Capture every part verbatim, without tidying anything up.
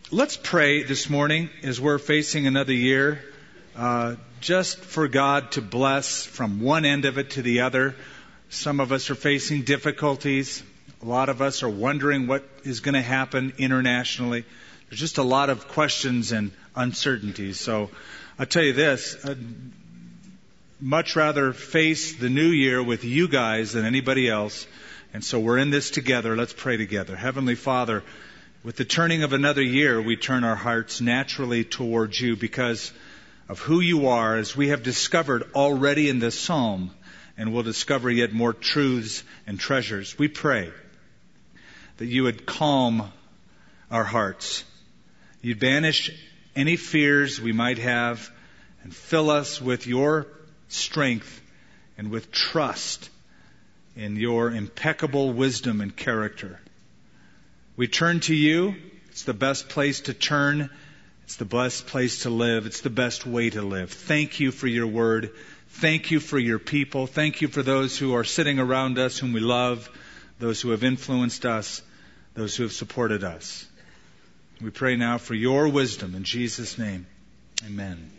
Let's pray this morning as we're facing another year, uh, just for God to bless from one end of it to the other. Some of us are facing difficulties. A lot of us are wondering what is going to happen internationally. There's just a lot of questions and uncertainties. So I'll tell you this, I'd much rather face the new year with you guys than anybody else. And so we're in this together. Let's pray together. Heavenly Father, with the turning of another year, we turn our hearts naturally towards you because of who you are, as we have discovered already in this psalm, and we'll discover yet more truths and treasures. We pray that you would calm our hearts. You'd banish any fears we might have and fill us with your strength and with trust in your impeccable wisdom and character. We turn to you. It's the best place to turn. It's the best place to live. It's the best way to live. Thank you for your word. Thank you for your people. Thank you for those who are sitting around us, whom we love, those who have influenced us, those who have supported us. We pray now for your wisdom in Jesus' name. Amen.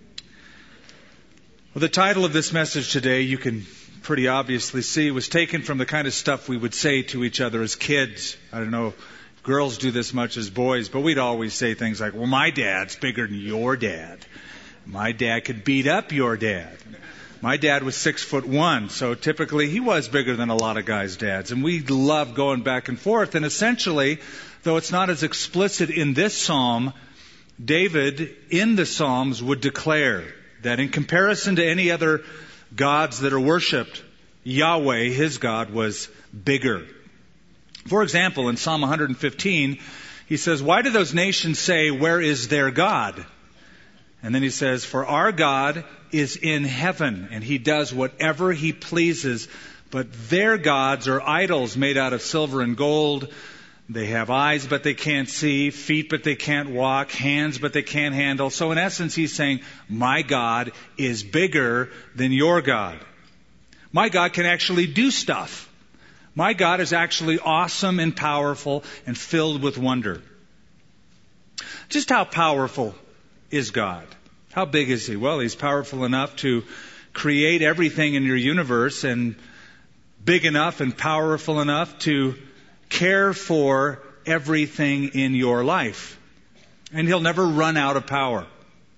Well, the title of this message today, you can pretty obviously see, was taken from the kind of stuff we would say to each other as kids. I don't know if girls do this much as boys, but we'd always say things like, well, my dad's bigger than your dad. My dad could beat up your dad. My dad was six foot one, so typically he was bigger than a lot of guys' dads. And we love going back and forth. And essentially, though it's not as explicit in this psalm, David in the Psalms would declare that in comparison to any other gods that are worshipped, Yahweh, his God, was bigger. For example, in Psalm one fifteen, he says, why do those nations say, where is their God? And then he says, for our God is in heaven, and he does whatever he pleases. But their gods are idols made out of silver and gold. They have eyes, but they can't see, feet, but they can't walk, hands, but they can't handle. So in essence, he's saying, my God is bigger than your God. My God can actually do stuff. My God is actually awesome and powerful and filled with wonder. Just how powerful is God? How big is he? Well, he's powerful enough to create everything in your universe, and big enough and powerful enough to care for everything in your life. And he'll never run out of power.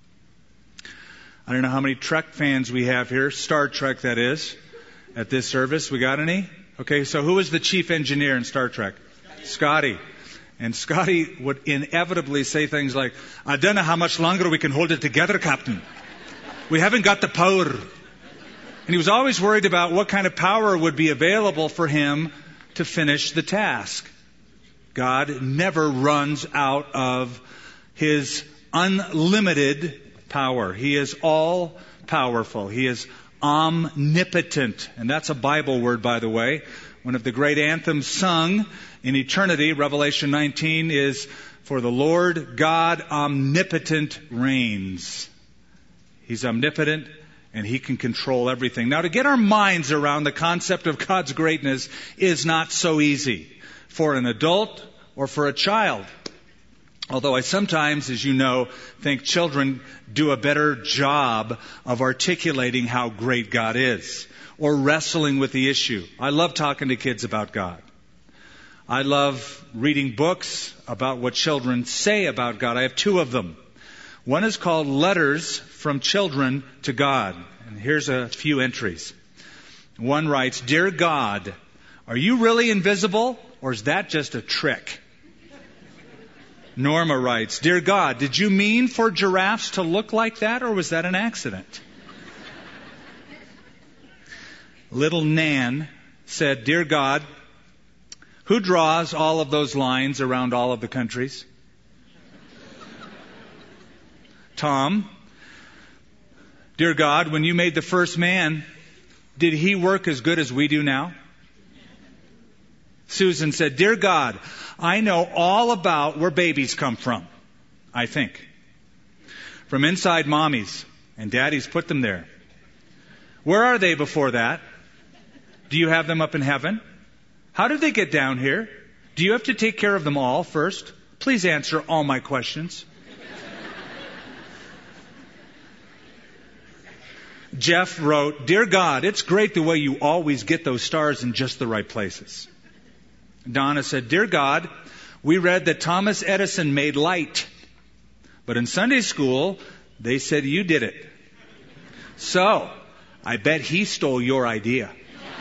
I don't know how many Trek fans we have here, Star Trek that is, at this service. We got any? Okay, so who was the chief engineer in Star Trek? Scotty. And Scotty would inevitably say things like, I don't know how much longer we can hold it together, Captain. We haven't got the power. And he was always worried about what kind of power would be available for him to finish the task. God never runs out of his unlimited power. He is all powerful. He is omnipotent. And that's a Bible word, by the way. One of the great anthems sung in eternity, Revelation nineteen, is, for the Lord God omnipotent reigns. He's omnipotent, and he can control everything. Now, to get our minds around the concept of God's greatness is not so easy for an adult or for a child. Although I sometimes, as you know, think children do a better job of articulating how great God is or wrestling with the issue. I love talking to kids about God. I love reading books about what children say about God. I have two of them. One is called Letters from Children to God. And here's a few entries. One writes, Dear God, are you really invisible, or is that just a trick? Norma writes, Dear God, did you mean for giraffes to look like that, or was that an accident? Little Nan said, Dear God, who draws all of those lines around all of the countries? Tom, Dear God, when you made the first man, did he work as good as we do now? Susan said, Dear God, I know all about where babies come from, I think. From inside mommies, and daddies put them there. Where are they before that? Do you have them up in heaven? How did they get down here? Do you have to take care of them all first? Please answer all my questions. Jeff wrote, "Dear God, it's great the way you always get those stars in just the right places." Donna said, "Dear God, we read that Thomas Edison made light, but in Sunday school, they said you did it. So, I bet he stole your idea."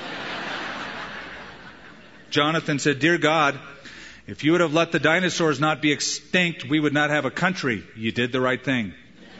Jonathan said, "Dear God, if you would have let the dinosaurs not be extinct, we would not have a country. You did the right thing."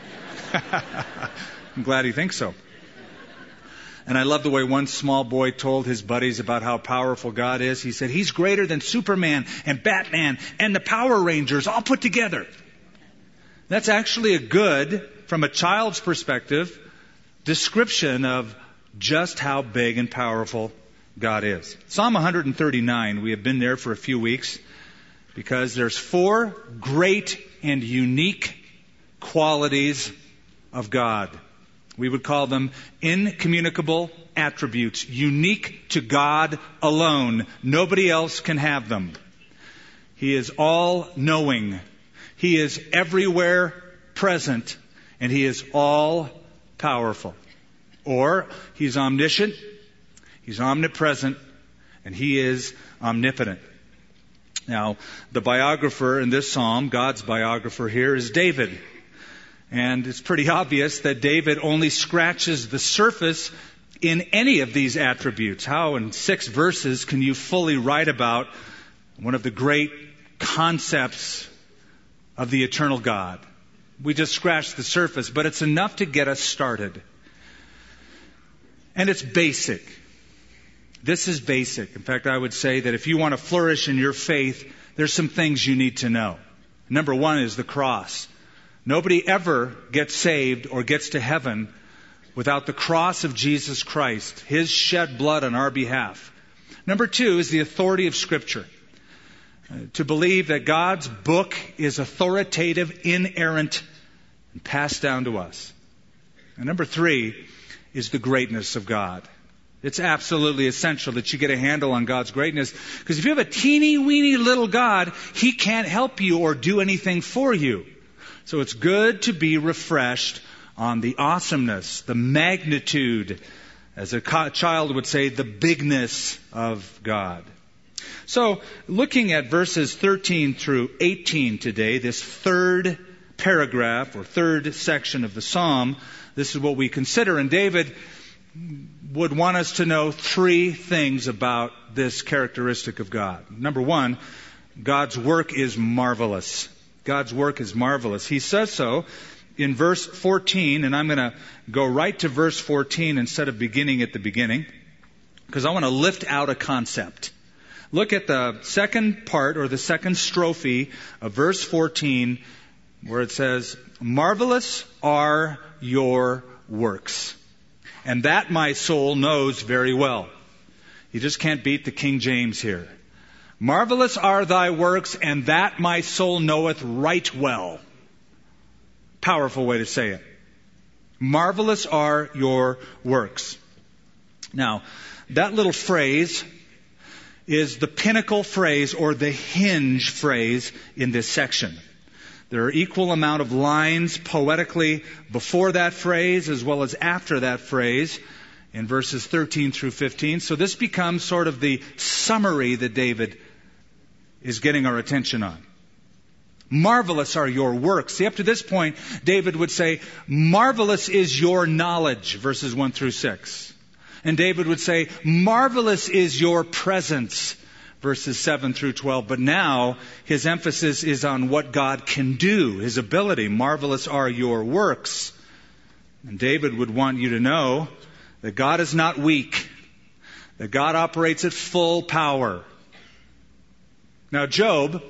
I'm glad he thinks so. And I love the way one small boy told his buddies about how powerful God is. He said, "He's greater than Superman and Batman and the Power Rangers all put together." That's actually a good, from a child's perspective, description of just how big and powerful God is. Psalm one thirty-nine, we have been there for a few weeks because there's four great and unique qualities of God. We would call them incommunicable attributes, unique to God alone. Nobody else can have them. He is all-knowing. He is everywhere present, and He is all-powerful. Or, He's omniscient, He's omnipresent, and He is omnipotent. Now, the biographer in this psalm, God's biographer here, is David. And it's pretty obvious that David only scratches the surface in any of these attributes. How in six verses can you fully write about one of the great concepts of the eternal God? We just scratched the surface, but it's enough to get us started. And it's basic. This is basic. In fact, I would say that if you want to flourish in your faith, there's some things you need to know. Number one is the cross. Nobody ever gets saved or gets to heaven without the cross of Jesus Christ, His shed blood on our behalf. Number two is the authority of Scripture. Uh, to believe that God's book is authoritative, inerrant, and passed down to us. And number three is the greatness of God. It's absolutely essential that you get a handle on God's greatness, because if you have a teeny weeny little God, He can't help you or do anything for you. So it's good to be refreshed on the awesomeness, the magnitude, as a child would say, the bigness of God. So, looking at verses thirteen through eighteen today, this third paragraph or third section of the psalm, this is what we consider. And David would want us to know three things about this characteristic of God. Number one, God's work is marvelous. God's work is marvelous. He says so in verse fourteen, and I'm going to go right to verse fourteen instead of beginning at the beginning, because I want to lift out a concept. Look at the second part, or the second strophe of verse fourteen, where it says, "Marvelous are your works, and that my soul knows very well." You just can't beat the King James here. "Marvelous are thy works, and that my soul knoweth right well." Powerful way to say it. Marvelous are your works. Now, that little phrase is the pinnacle phrase or the hinge phrase in this section. There are equal amount of lines poetically before that phrase as well as after that phrase in verses thirteen through fifteen. So this becomes sort of the summary that David is getting our attention on. Marvelous are your works. See, up to this point, David would say, marvelous is your knowledge, verses one through six. And David would say, marvelous is your presence, verses seven through twelve. But now, his emphasis is on what God can do, His ability. Marvelous are your works. And David would want you to know that God is not weak, that God operates at full power. Now, Job,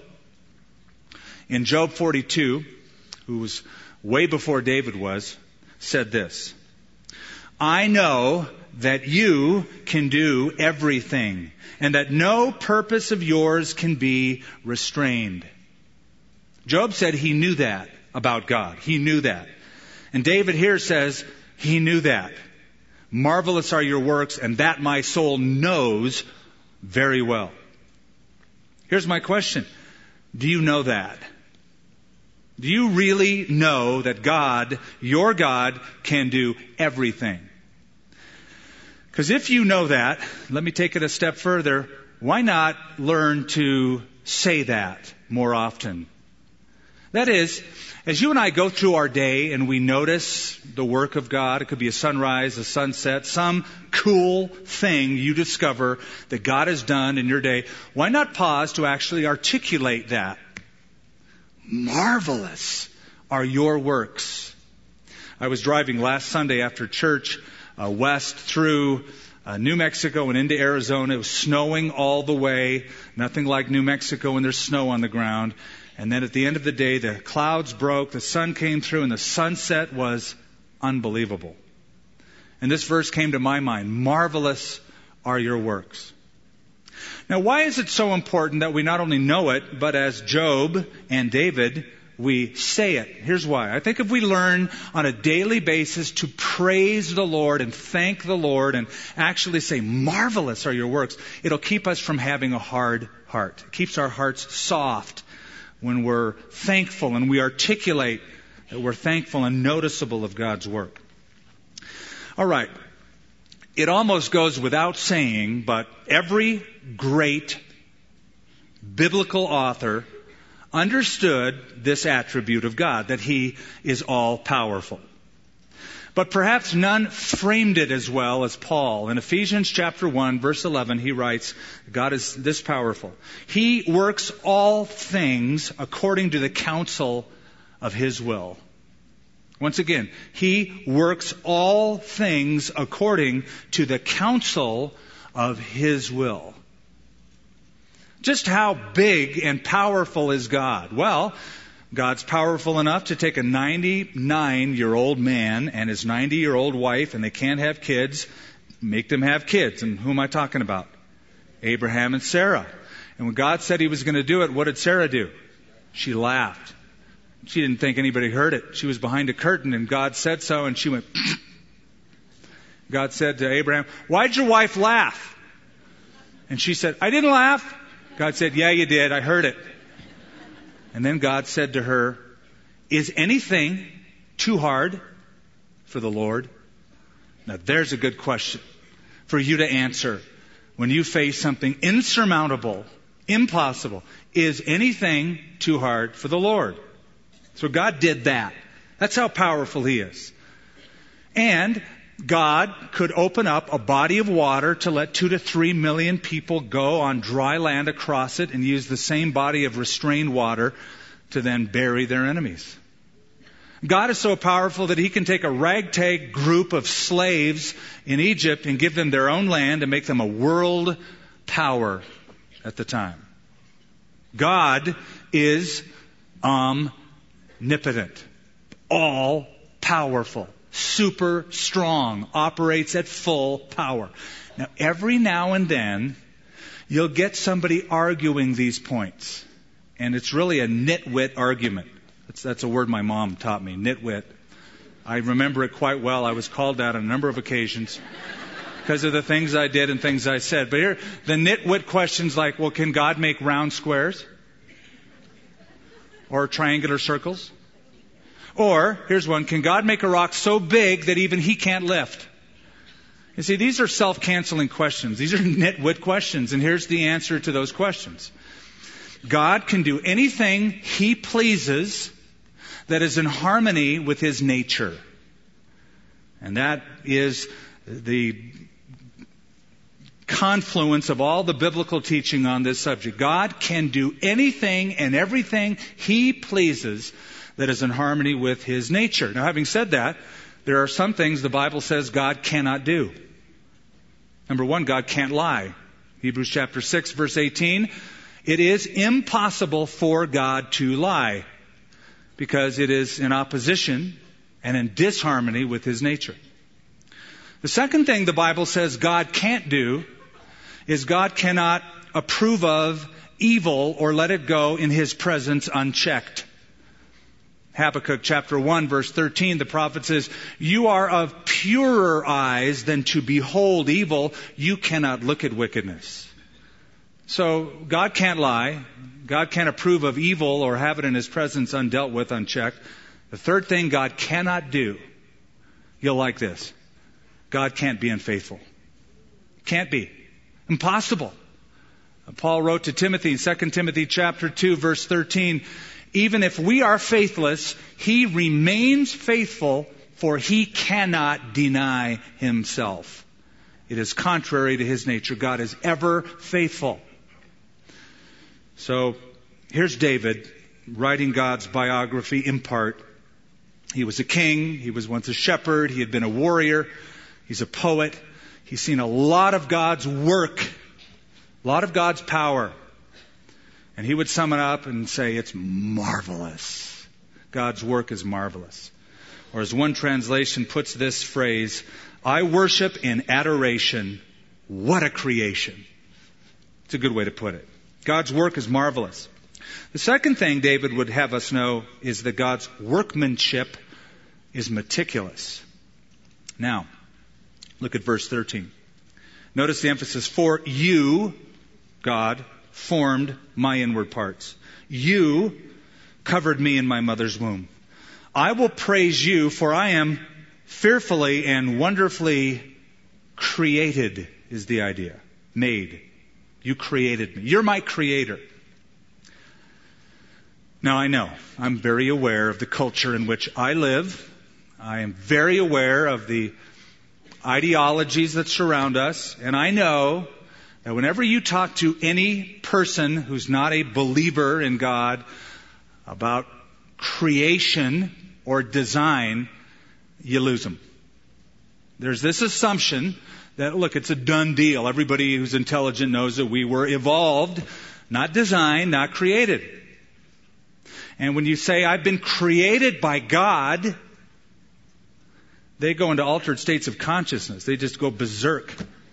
in Job forty-two, who was way before David was, said this, "I know that you can do everything, and that no purpose of yours can be restrained." Job said he knew that about God. He knew that. And David here says he knew that. Marvelous are your works, and that my soul knows very well. Here's my question. Do you know that? Do you really know that God, your God, can do everything? Because if you know that, let me take it a step further. Why not learn to say that more often? That is, as you and I go through our day and we notice the work of God, it could be a sunrise, a sunset, some cool thing you discover that God has done in your day, why not pause to actually articulate that? Marvelous are your works. I was driving last Sunday after church uh, west through uh, New Mexico and into Arizona. It was snowing all the way, nothing like New Mexico when there's snow on the ground. And then at the end of the day, the clouds broke, the sun came through, and the sunset was unbelievable. And this verse came to my mind, marvelous are your works. Now, why is it so important that we not only know it, but as Job and David, we say it? Here's why. I think if we learn on a daily basis to praise the Lord and thank the Lord and actually say, marvelous are your works, it'll keep us from having a hard heart. It keeps our hearts soft when we're thankful and we articulate that we're thankful and noticeable of God's work. All right. It almost goes without saying, but every great biblical author understood this attribute of God, that He is all-powerful. But perhaps none framed it as well as Paul. In Ephesians chapter one, verse eleven, he writes, God is this powerful. He works all things according to the counsel of His will. Once again, He works all things according to the counsel of His will. Just how big and powerful is God? Well, God's powerful enough to take a ninety-nine-year-old man and his ninety-year-old wife, and they can't have kids, make them have kids. And who am I talking about? Abraham and Sarah. And when God said He was going to do it, what did Sarah do? She laughed. She didn't think anybody heard it. She was behind a curtain, and God said so, and she went, God said to Abraham, why'd your wife laugh? And she said, I didn't laugh. God said, yeah, you did. I heard it. And then God said to her, is anything too hard for the Lord? Now there's a good question for you to answer when you face something insurmountable, impossible. Is anything too hard for the Lord? So God did that. That's how powerful He is. And God could open up a body of water to let two to three million people go on dry land across it and use the same body of restrained water to then bury their enemies. God is so powerful that He can take a ragtag group of slaves in Egypt and give them their own land and make them a world power at the time. God is omnipotent, all powerful, super strong, operates at full power. Now, every now and then, you'll get somebody arguing these points. And it's really a nitwit argument. That's, that's a word my mom taught me, nitwit. I remember it quite well. I was called that on a number of occasions because of the things I did and things I said. But here, the nitwit questions like, well, can God make round squares? Or triangular circles? Or, here's one, can God make a rock so big that even He can't lift? You see, these are self-canceling questions. These are nitwit questions, and here's the answer to those questions. God can do anything He pleases that is in harmony with His nature. And that is the confluence of all the biblical teaching on this subject. God can do anything and everything He pleases that is in harmony with His nature. Now, having said that, there are some things the Bible says God cannot do. Number one, God can't lie. Hebrews chapter six, verse eighteen, it is impossible for God to lie because it is in opposition and in disharmony with His nature. The second thing the Bible says God can't do is God cannot approve of evil or let it go in His presence unchecked. Habakkuk chapter one, verse thirteen, the prophet says, you are of purer eyes than to behold evil. You cannot look at wickedness. So God can't lie. God can't approve of evil or have it in His presence undealt with, unchecked. The third thing God cannot do, you'll like this. God can't be unfaithful. Can't be. Impossible. Paul wrote to Timothy in Second Timothy chapter two, verse thirteen, even if we are faithless, He remains faithful, for He cannot deny Himself. It is contrary to His nature. God is ever faithful. So here's David writing God's biography in part. He was a king. He was once a shepherd. He had been a warrior. He's a poet. He's seen a lot of God's work, a lot of God's power. And he would sum it up and say, it's marvelous. God's work is marvelous. Or as one translation puts this phrase, I worship in adoration. What a creation. It's a good way to put it. God's work is marvelous. The second thing David would have us know is that God's workmanship is meticulous. Now, look at verse thirteen. Notice the emphasis, for you, God, formed my inward parts. You covered me in my mother's womb. I will praise you, for I am fearfully and wonderfully created, is the idea. Made. You created me. You're my creator. Now I know, I'm very aware of the culture in which I live. I am very aware of the ideologies that surround us. And I know that whenever you talk to any person who's not a believer in God about creation or design, you lose them. There's this assumption that, look, it's a done deal. Everybody who's intelligent knows that we were evolved, not designed, not created. And when you say, I've been created by God, they go into altered states of consciousness. They just go berserk.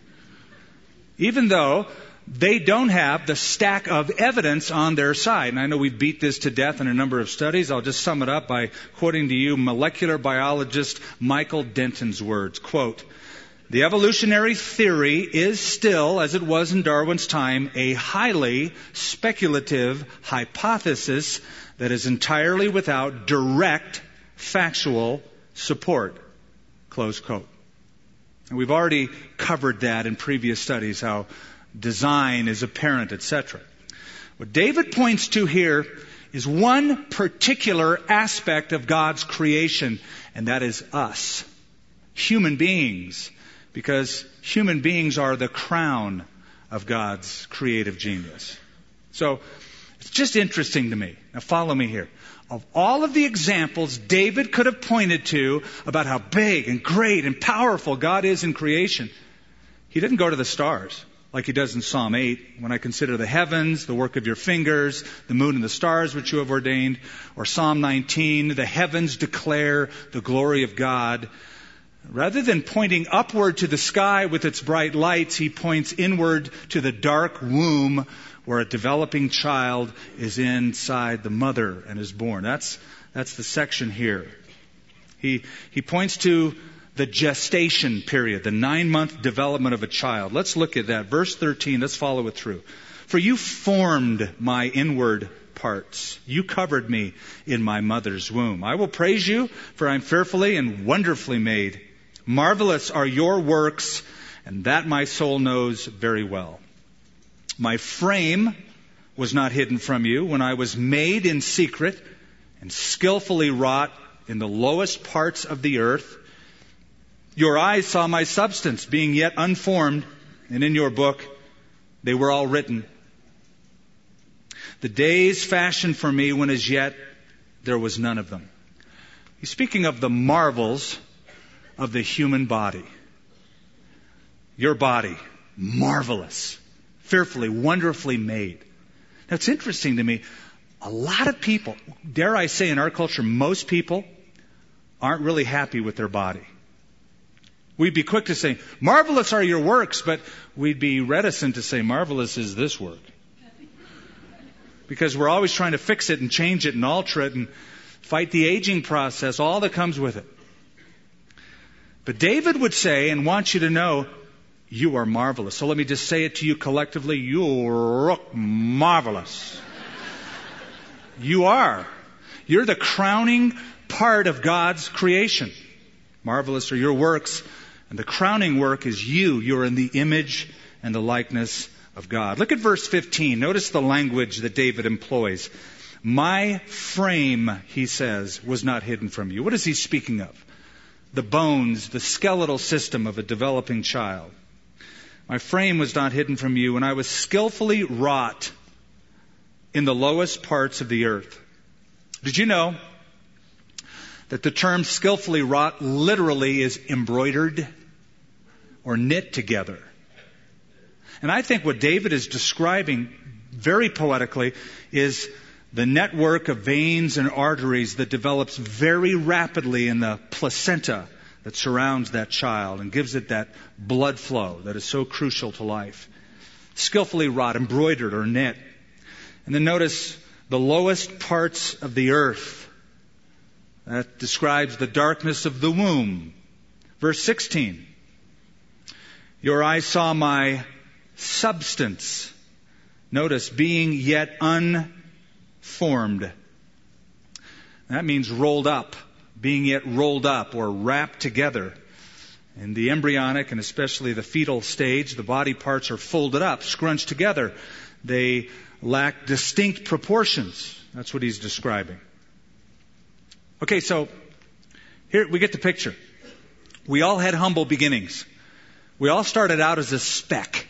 Even though they don't have the stack of evidence on their side. And I know we've beat this to death in a number of studies. I'll just sum it up by quoting to you molecular biologist Michael Denton's words. Quote, the evolutionary theory is still, as it was in Darwin's time, a highly speculative hypothesis that is entirely without direct factual support. Close quote. And we've already covered that in previous studies, how design is apparent, et cetera. What David points to here is one particular aspect of God's creation, and that is us, human beings, because human beings are the crown of God's creative genius. So it's just interesting to me. Now follow me here. Of all of the examples David could have pointed to about how big and great and powerful God is in creation, he didn't go to the stars like he does in Psalm eight. When I consider the heavens, the work of your fingers, the moon and the stars which you have ordained. Or Psalm nineteen, the heavens declare the glory of God. Rather than pointing upward to the sky with its bright lights, he points inward to the dark womb where a developing child is inside the mother and is born. That's, that's the section here. He, he points to the gestation period, the nine-month development of a child. Let's look at that. Verse thirteen, let's follow it through. For you formed my inward parts. You covered me in my mother's womb. I will praise you, for I am fearfully and wonderfully made. Marvelous are your works, and that my soul knows very well. My frame was not hidden from you when I was made in secret and skillfully wrought in the lowest parts of the earth. Your eyes saw my substance being yet unformed, and in your book they were all written. The days fashioned for me when as yet there was none of them. He's speaking of the marvels of the human body. Your body, marvelous, fearfully, wonderfully made. Now it's interesting to me, a lot of people, dare I say in our culture, most people aren't really happy with their body. We'd be quick to say, marvelous are your works, but we'd be reticent to say, marvelous is this work. Because we're always trying to fix it and change it and alter it and fight the aging process, all that comes with it. But David would say, and wants you to know, You are marvelous. So let me just say it to you collectively. You look marvelous. You are. You're the crowning part of God's creation. Marvelous are your works, and the crowning work is you. You're in the image and the likeness of God. Look at verse fifteen. Notice the language that David employs. My frame, he says, was not hidden from you. What is he speaking of? The bones, the skeletal system of a developing child. My frame was not hidden from you, and I was skillfully wrought in the lowest parts of the earth. Did you know that the term skillfully wrought literally is embroidered or knit together? And I think what David is describing very poetically is the network of veins and arteries that develops very rapidly in the placenta that surrounds that child and gives it that blood flow that is so crucial to life. Skillfully wrought, embroidered or knit. And then notice the lowest parts of the earth. That describes the darkness of the womb. Verse sixteen. Your eyes saw my substance. Notice, being yet unformed. That means rolled up. Being yet rolled up or wrapped together. In the embryonic and especially the fetal stage, the body parts are folded up, scrunched together. They lack distinct proportions. That's what he's describing. Okay, so here we get the picture. We all had humble beginnings. We all started out as a speck.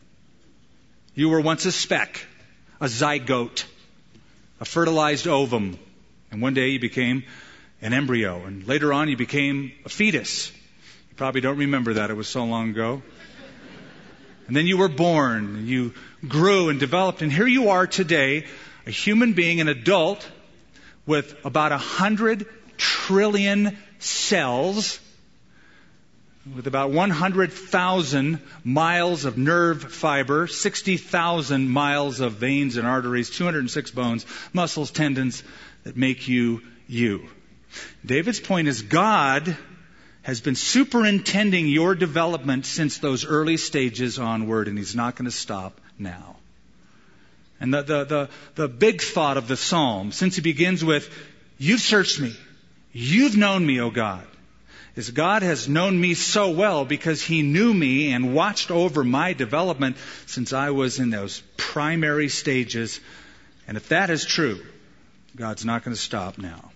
You were once a speck, a zygote, a fertilized ovum, and one day you became an embryo, and later on you became a fetus. You probably don't remember that, it was so long ago. And then you were born, and you grew and developed, and here you are today, a human being, an adult, with about a hundred trillion cells, with about one hundred thousand miles of nerve fiber, sixty thousand miles of veins and arteries, two hundred six bones, muscles, tendons that make you you. David's point is God has been superintending your development since those early stages onward, and he's not going to stop now. And the, the, the, the big thought of the psalm, since he begins with, you've searched me, you've known me, O God, is God has known me so well because he knew me and watched over my development since I was in those primary stages. And if that is true, God's not going to stop now.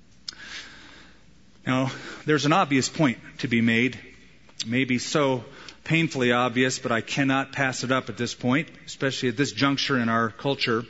Now, there's an obvious point to be made, maybe so painfully obvious, but I cannot pass it up at this point, especially at this juncture in our culture.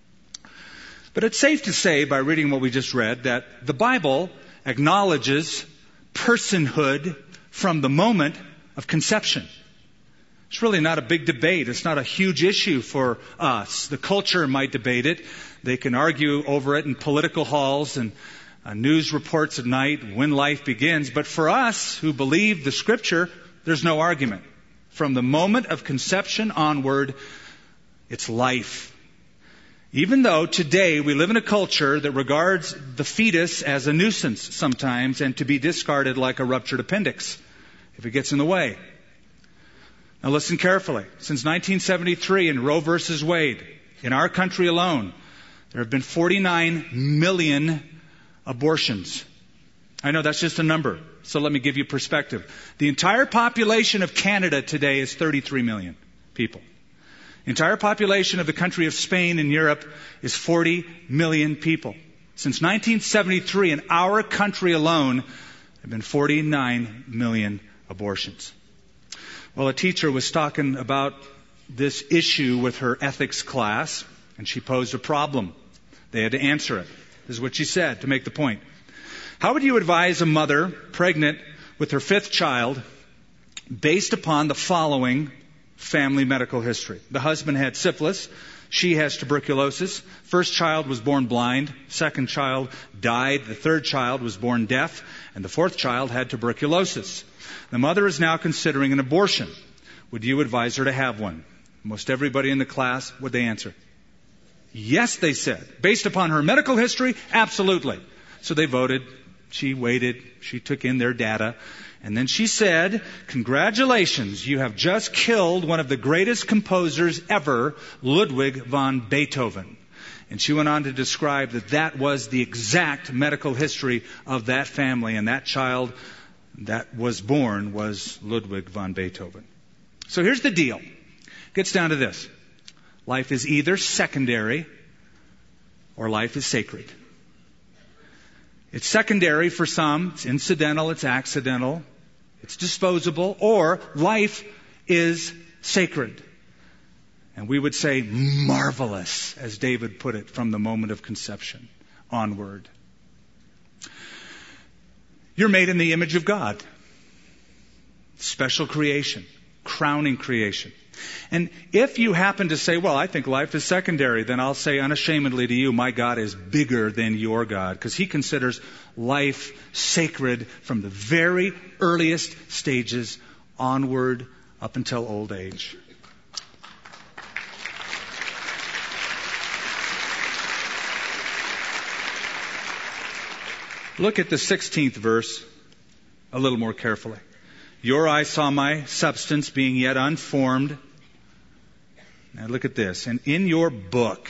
But it's safe to say, by reading what we just read, that the Bible acknowledges personhood from the moment of conception. It's really not a big debate. It's not a huge issue for us. The culture might debate it. They can argue over it in political halls and uh, news reports at night when life begins. But for us who believe the Scripture, there's no argument. From the moment of conception onward, it's life. Even though today we live in a culture that regards the fetus as a nuisance sometimes and to be discarded like a ruptured appendix if it gets in the way. Now listen carefully. Since nineteen seventy-three in Roe versus Wade, in our country alone, there have been forty-nine million abortions. I know that's just a number, so let me give you perspective. The entire population of Canada today is thirty-three million people. The entire population of the country of Spain in Europe is forty million people. Since nineteen seventy-three, in our country alone, there have been forty-nine million abortions. Well, a teacher was talking about this issue with her ethics class, and she posed a problem. They had to answer it. This is what she said to make the point. How would you advise a mother pregnant with her fifth child based upon the following family medical history? The husband had syphilis. She has tuberculosis. First child was born blind. Second child died. The third child was born deaf. And the fourth child had tuberculosis. The mother is now considering an abortion. Would you advise her to have one? Most everybody in the class, would they answer? Yes, they said. Based upon her medical history, absolutely. So they voted She waited. She took in their data. And then she said, "Congratulations, you have just killed one of the greatest composers ever, Ludwig van Beethoven." And she went on to describe that that was the exact medical history of that family, and that child that was born was Ludwig van Beethoven. So here's the deal. It gets down to this. Life is either secondary or life is sacred. It's secondary for some, it's incidental, it's accidental, it's disposable, or life is sacred. And we would say marvelous, as David put it, from the moment of conception onward. You're made in the image of God. Special creation, crowning creation. And if you happen to say, well, I think life is secondary, then I'll say unashamedly to you, my God is bigger than your God, because He considers life sacred from the very earliest stages onward up until old age. Look at the sixteenth verse a little more carefully. Your eyes saw my substance being yet unformed. Now look at this. And in your book,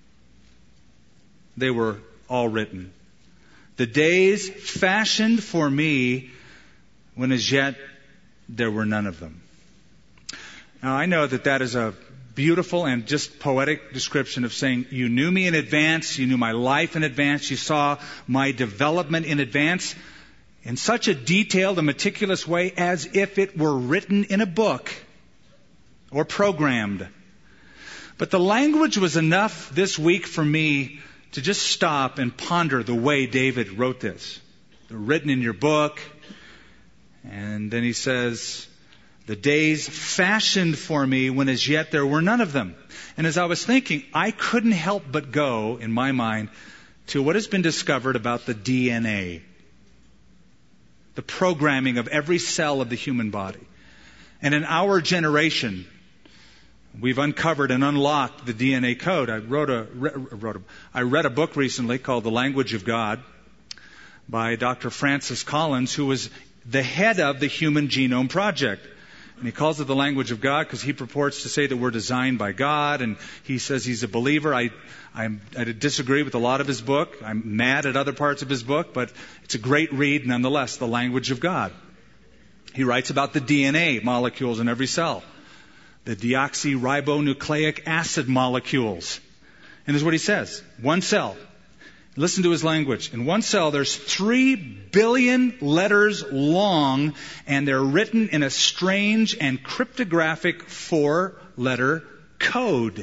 they were all written. The days fashioned for me when as yet there were none of them. Now I know that that is a beautiful and just poetic description of saying you knew me in advance, you knew my life in advance, you saw my development in advance in such a detailed and meticulous way as if it were written in a book or programmed. But the language was enough this week for me to just stop and ponder the way David wrote this. They're written in your book. And then he says, the days fashioned for me when as yet there were none of them. And as I was thinking, I couldn't help but go, in my mind, to what has been discovered about the D N A. The programming of every cell of the human body. And in our generation, we've uncovered and unlocked the D N A code. I wrote a, wrote a, I read a book recently called The Language of God by Doctor Francis Collins, who was the head of the Human Genome Project. And he calls it the language of God because he purports to say that we're designed by God, and he says he's a believer. I, I'm, I disagree with a lot of his book. I'm mad at other parts of his book, but it's a great read nonetheless, The Language of God. He writes about the D N A molecules in every cell, the deoxyribonucleic acid molecules. And this is what he says. One cell. Listen to his language. In one cell, there's three billion letters long, and they're written in a strange and cryptographic four-letter code.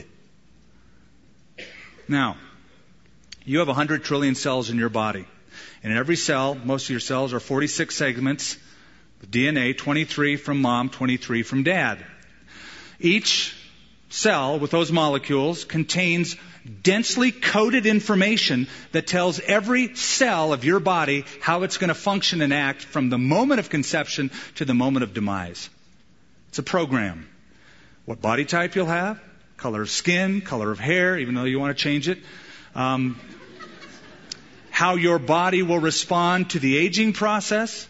Now, you have one hundred trillion cells in your body. And in every cell, most of your cells are forty-six segments. The D N A, twenty-three from mom, twenty-three from dad. Each cell with those molecules contains densely coded information that tells every cell of your body how it's going to function and act from the moment of conception to the moment of demise. It's a program. What body type you'll have, color of skin, color of hair, even though you want to change it, um, how your body will respond to the aging process,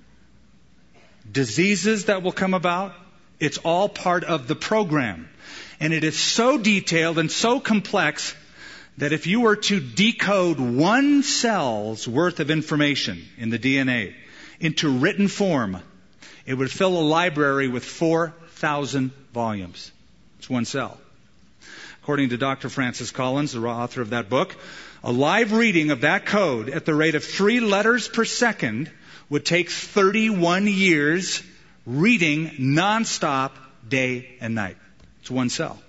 diseases that will come about. It's all part of the program. And it is so detailed and so complex that if you were to decode one cell's worth of information in the D N A into written form, it would fill a library with four thousand volumes. It's one cell. According to Doctor Francis Collins, the author of that book, a live reading of that code at the rate of three letters per second would take thirty-one years reading nonstop day and night. It's one cell.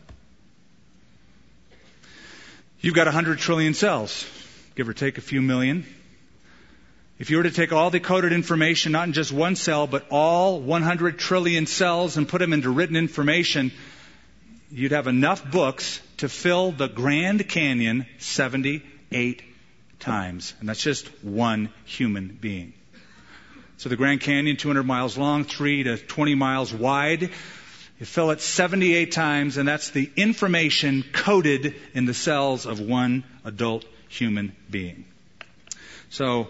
You've got one hundred trillion cells, give or take a few million. If you were to take all the coded information, not in just one cell, but all one hundred trillion cells and put them into written information, you'd have enough books to fill the Grand Canyon seventy-eight times. And that's just one human being. So the Grand Canyon, two hundred miles long, three to twenty miles wide. You fill it seventy-eight times, and that's the information coded in the cells of one adult human being. So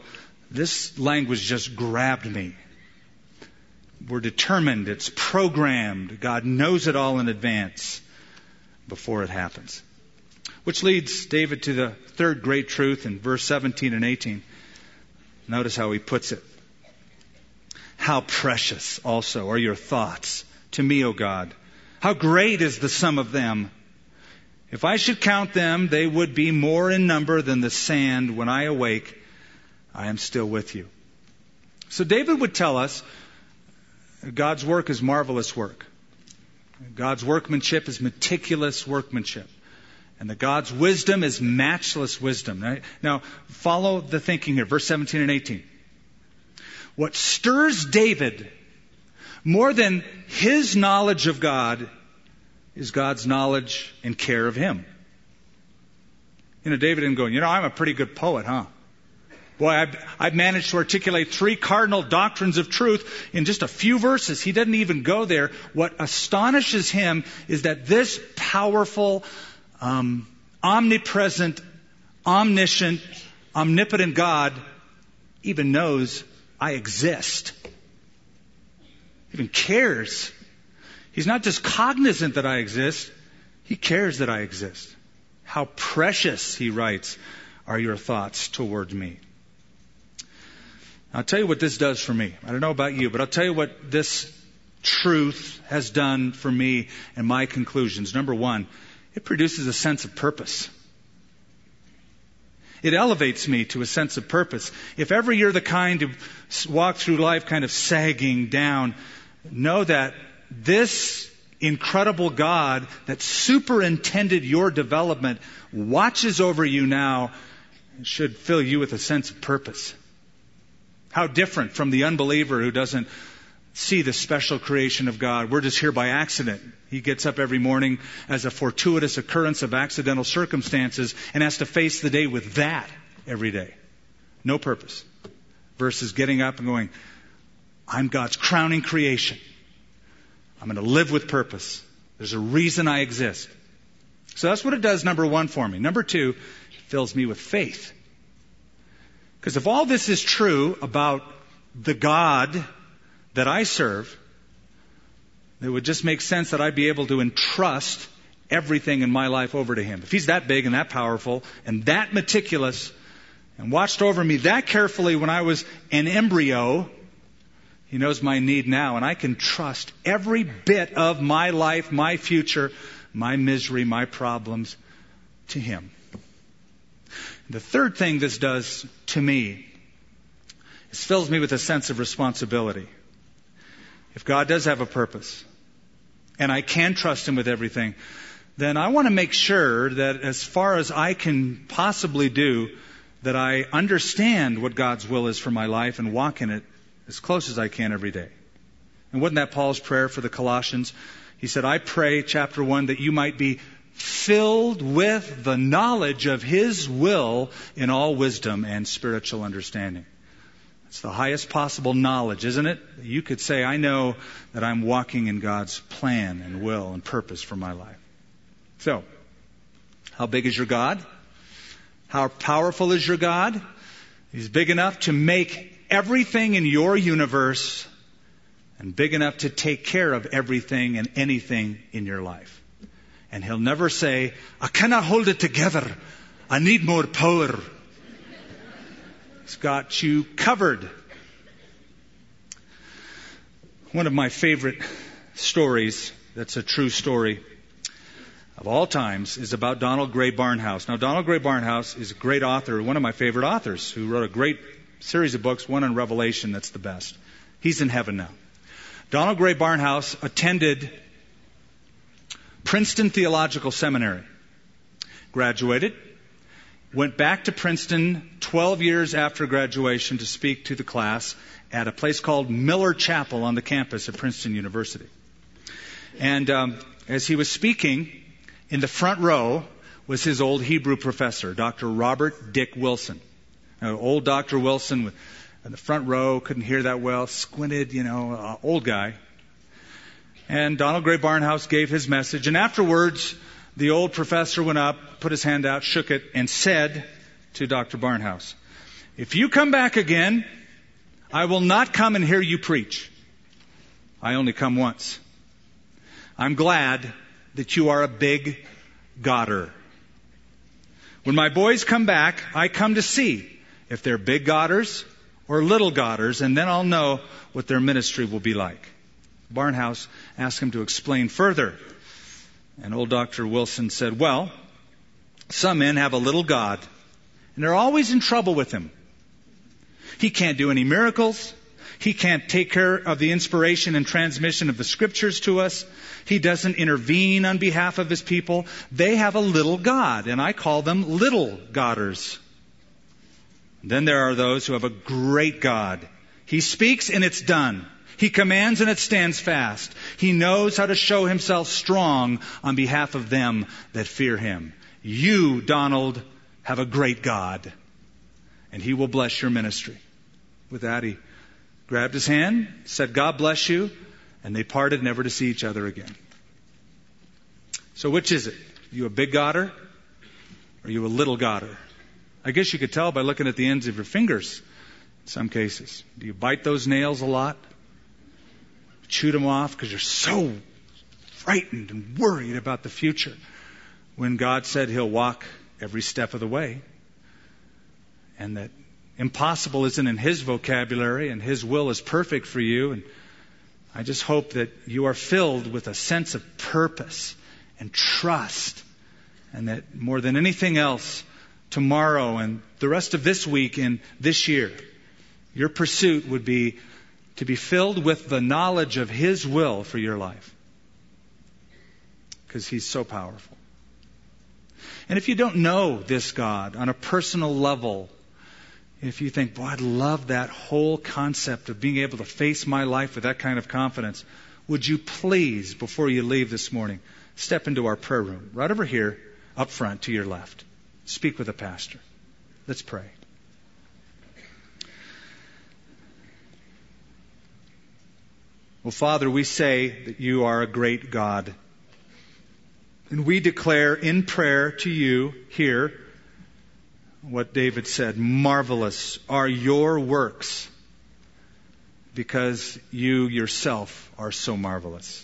This language just grabbed me. We're determined. It's programmed. God knows it all in advance before it happens. Which leads David to the third great truth in verse seventeen and eighteen. Notice how he puts it. How precious also are your thoughts to me, O God. How great is the sum of them. If I should count them, they would be more in number than the sand. When I awake, I am still with you. So David would tell us God's work is marvelous work. God's workmanship is meticulous workmanship. And that God's wisdom is matchless wisdom. Right? Now, follow the thinking here. Verse seventeen and eighteen. What stirs David more than his knowledge of God is God's knowledge and care of him. You know, David didn't go, you know, I'm a pretty good poet, huh? Boy, I've, I've managed to articulate three cardinal doctrines of truth in just a few verses. He doesn't even go there. What astonishes him is that this powerful, um, omnipresent, omniscient, omnipotent God even knows I exist. Even cares. He's not just cognizant that I exist. He cares that I exist. How precious, he writes, are your thoughts toward me. I'll tell you what this does for me. I don't know about you, but I'll tell you what this truth has done for me and my conclusions. Number one, it produces a sense of purpose. It elevates me to a sense of purpose. If ever you're the kind to walk through life kind of sagging down, know that this incredible God that superintended your development watches over you now and should fill you with a sense of purpose. How different from the unbeliever who doesn't see the special creation of God. We're just here by accident. He gets up every morning as a fortuitous occurrence of accidental circumstances and has to face the day with that every day. No purpose. Versus getting up and going, I'm God's crowning creation. I'm going to live with purpose. There's a reason I exist. So that's what it does, number one, for me. Number two, it fills me with faith. Because if all this is true about the God that I serve, it would just make sense that I'd be able to entrust everything in my life over to Him. If He's that big and that powerful and that meticulous and watched over me that carefully when I was an embryo, He knows my need now, and I can trust every bit of my life, my future, my misery, my problems to Him. The third thing this does to me is fills me with a sense of responsibility. If God does have a purpose, and I can trust Him with everything, then I want to make sure that as far as I can possibly do, that I understand what God's will is for my life and walk in it as close as I can every day. And wasn't that Paul's prayer for the Colossians? He said, I pray, chapter one, that you might be filled with the knowledge of His will in all wisdom and spiritual understanding. It's the highest possible knowledge, isn't it? You could say, I know that I'm walking in God's plan and will and purpose for my life. So, how big is your God? How powerful is your God? He's big enough to make everything in your universe and big enough to take care of everything and anything in your life. And He'll never say, I cannot hold it together. I need more power. He's got you covered. One of my favorite stories, that's a true story of all times, is about Donald Gray Barnhouse. Now, Donald Gray Barnhouse is a great author, one of my favorite authors, who wrote a great series of books, one on Revelation that's the best. He's in heaven now. Donald Gray Barnhouse attended Princeton Theological Seminary, graduated, went back to Princeton twelve years after graduation to speak to the class at a place called Miller Chapel on the campus at Princeton University. And um, as he was speaking, in the front row was his old Hebrew professor, Doctor Robert Dick Wilson. Now, old Doctor Wilson with, in the front row, couldn't hear that well, squinted, you know, uh, old guy. And Donald Gray Barnhouse gave his message. And afterwards, the old professor went up, put his hand out, shook it, and said to Doctor Barnhouse, If you come back again, I will not come and hear you preach. I only come once. I'm glad that you are a big Godder. When my boys come back, I come to see if they're big Godders or little Godders, and then I'll know what their ministry will be like. Barnhouse asked him to explain further. And old Doctor Wilson said, well, some men have a little God, and they're always in trouble with him. He can't do any miracles. He can't take care of the inspiration and transmission of the Scriptures to us. He doesn't intervene on behalf of His people. They have a little God, and I call them little Godders. Then there are those who have a great God. He speaks and it's done. He commands and it stands fast. He knows how to show Himself strong on behalf of them that fear Him. You, Donald, have a great God, and He will bless your ministry. With that, he grabbed his hand, said, God bless you, and they parted never to see each other again. So which is it? Are you a big Godder? Or are you a little Godder? I guess you could tell by looking at the ends of your fingers in some cases. Do you bite those nails a lot? Chew them off because you're so frightened and worried about the future, when God said He'll walk every step of the way, and that impossible isn't in His vocabulary, and His will is perfect for you. And I just hope that you are filled with a sense of purpose and trust, and that more than anything else, tomorrow and the rest of this week and this year, your pursuit would be to be filled with the knowledge of His will for your life, because He's so powerful. And if you don't know this God on a personal level, if you think, boy, I'd love that whole concept of being able to face my life with that kind of confidence, would you please, before you leave this morning, step into our prayer room, right over here, up front to your left. Speak with a pastor. Let's pray. Well, Father, we say that You are a great God. And we declare in prayer to You here what David said, marvelous are Your works, because You Yourself are so marvelous.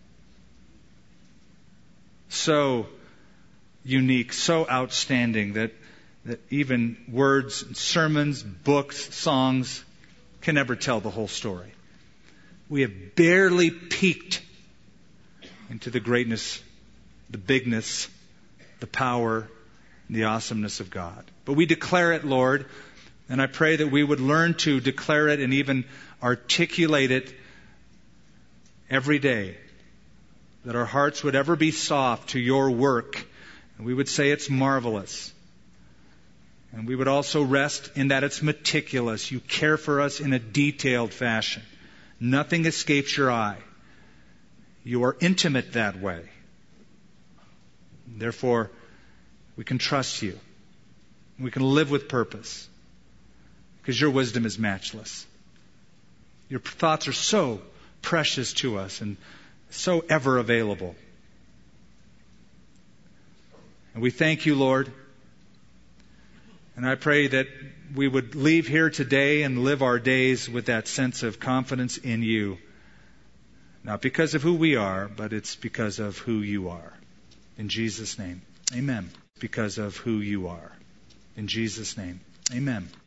So unique, so outstanding that, that even words, sermons, books, songs can never tell the whole story. We have barely peeked into the greatness, the bigness, the power, and the awesomeness of God. But we declare it, Lord, and I pray that we would learn to declare it and even articulate it every day. That our hearts would ever be soft to Your work, and we would say it's marvelous. And we would also rest in that it's meticulous. You care for us in a detailed fashion. Nothing escapes Your eye. You are intimate that way. Therefore, we can trust You. We can live with purpose, because Your wisdom is matchless. Your thoughts are so precious to us and so ever available. And we thank You, Lord. And I pray that we would leave here today and live our days with that sense of confidence in You. Not because of who we are, but it's because of who You are. In Jesus' name, amen. Because of who You are. In Jesus' name, amen.